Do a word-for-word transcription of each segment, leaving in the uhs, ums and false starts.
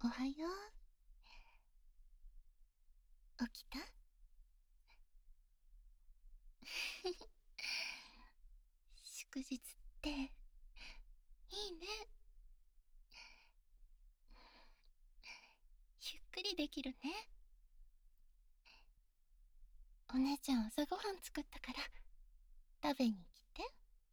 はよう。起きた？祝日っていいね。ゆっくりできるね。お姉ちゃん朝ごはん作ったから食べに来て。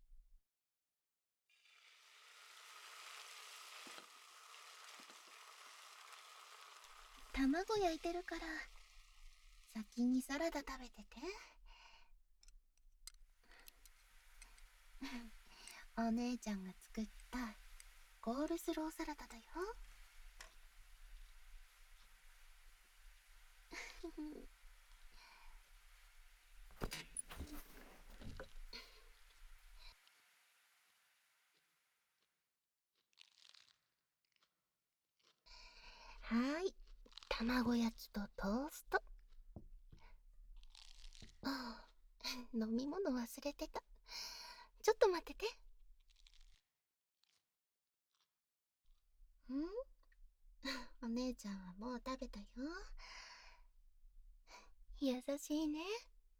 卵焼いてるから先にサラダ食べてて。お姉ちゃんが作ったコールスローサラダだよ。はーい、卵焼きとトースト。ああ、飲み物忘れてた。ちょっと待ってて。んお姉ちゃんはもう食べたよ。優しいね。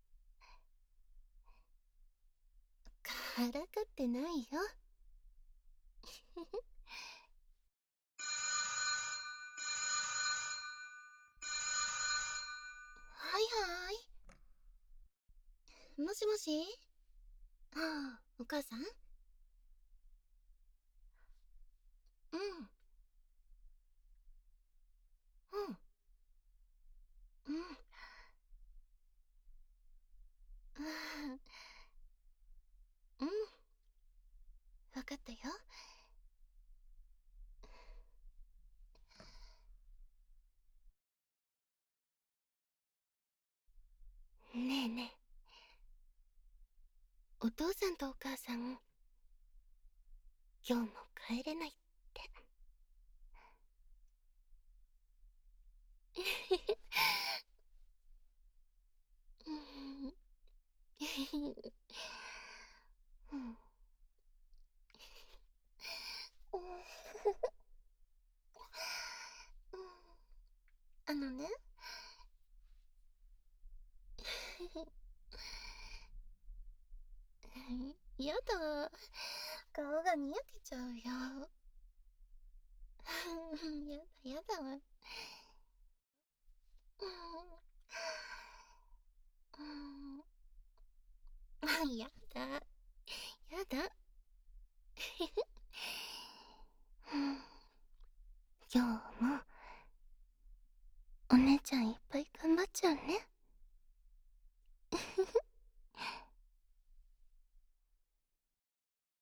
からかってないよ。はいはい。もしもし。ああ、お母さん。うん。うん。うん。うん。わかったよ。ねえねえ。お父さんとお母さん、今日も帰れないって。うん。うん。あのね。やだ。顔がにやけちゃうよ。やだやだ。うん。やだ。やだ。